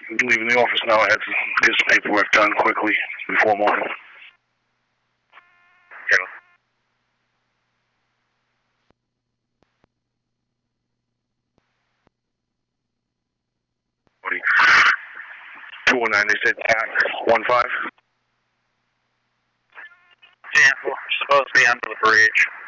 leaving the office now. I had to get some paperwork done quickly before morning. Yeah. 219, they said 15. Yeah, we're supposed to be under the bridge.